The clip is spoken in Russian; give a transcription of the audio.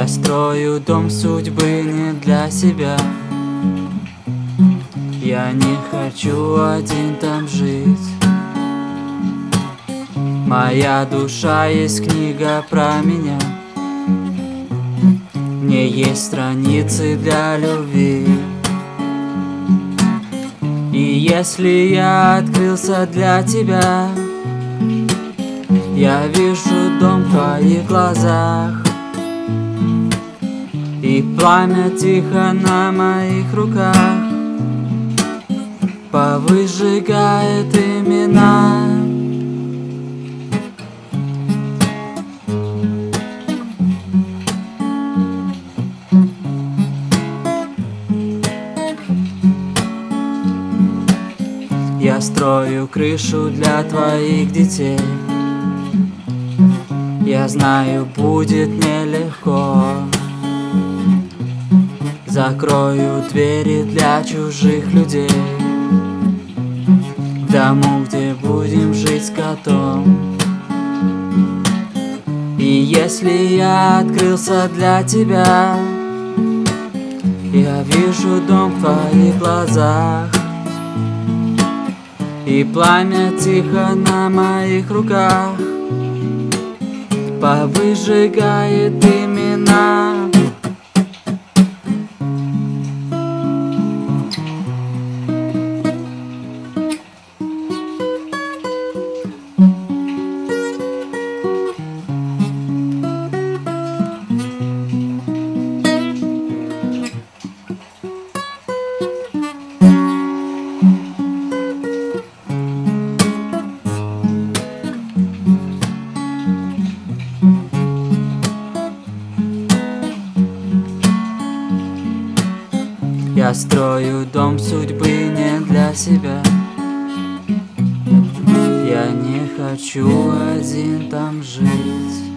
Я строю дом судьбы не для себя. Я не хочу один там жить. Моя душа есть книга про меня. В ней есть страницы для любви. И если я открылся для тебя, я вижу дом в твоих глазах. И пламя тихо на моих руках повыжигает имена. Я строю крышу для твоих детей. Я знаю, будет нелегко. Закрою двери для чужих людей в дому, где будем жить с котом. И если я открылся для тебя, я вижу дом в твоих глазах. И пламя тихо на моих руках повыжигает имена. Я строю дом судьбы не для себя. Я не хочу один там жить.